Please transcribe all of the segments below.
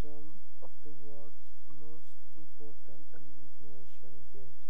some of the world's most important and influential inventions.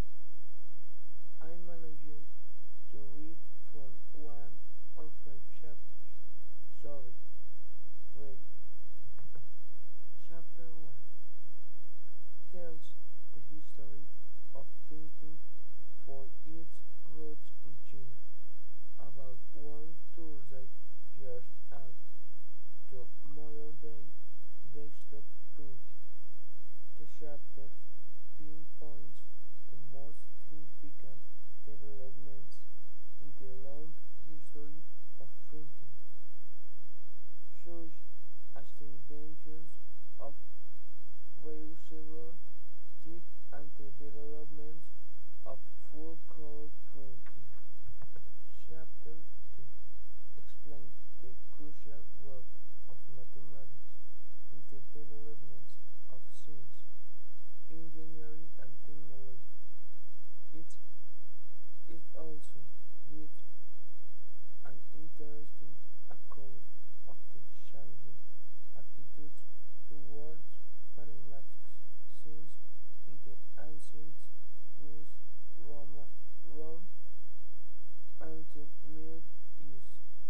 I managed to read from one or five chapters. Sorry, three. Chapter 1 tells the history of printing for its roots in China, about 1,000 years ago, to modern-day desktop printing. The chapter pinpoints the most significant developments in the long history of printing, such as the inventions of reusable tip and the development of full-color printing. Chapter 2 explains the crucial role of mathematics in the development of science, engineering and technology. It, it also gives an interesting account of the changing attitudes towards mathematics since in the ancient Greece, Rome and the Middle East.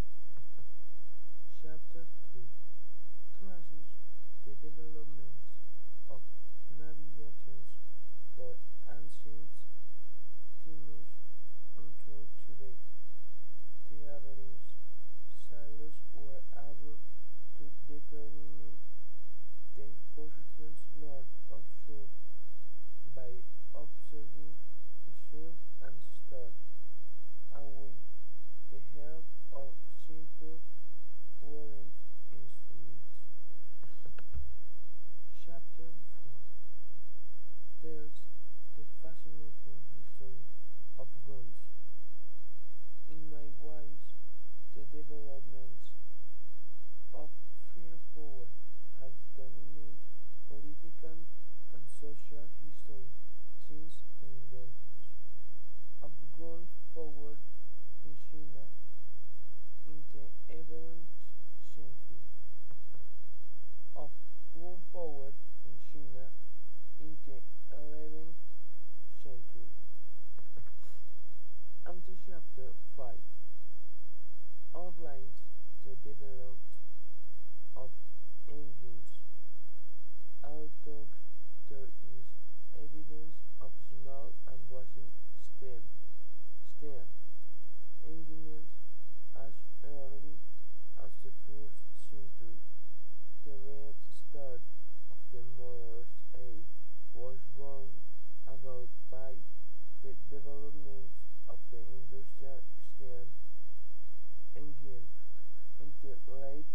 Chapter 3 traces the developments of navigations for ancient times until today. The average sailors were able to determine their positions north or south by observing the sun and stars, and with the help of simple wooden instruments. Chapter 4 tells the fascinating history of guns. In my wise, the developments of firepower has dominated political and social history since the inventions of gunpowder in China in the 11th century, of gunpowder in China in the 11th century. And the chapter 5 outlines the development of engines, although there is evidence of small and basic steam engines as early as the 1st century. The red start of the modern age was born about by the development of the industrial steam engine in the late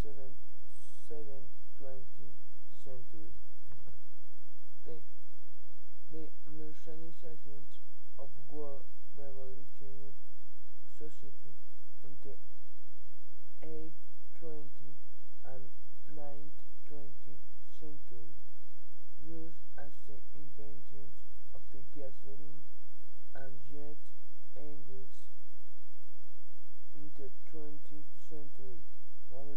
20th century. The, the mechanization of war revolutionized society in the 8th, 20th, and 9th, 20th century, just as the inventions of the gasoline and jet engines in the 20th century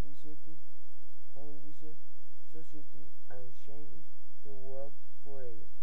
mobilized society and changed the world forever.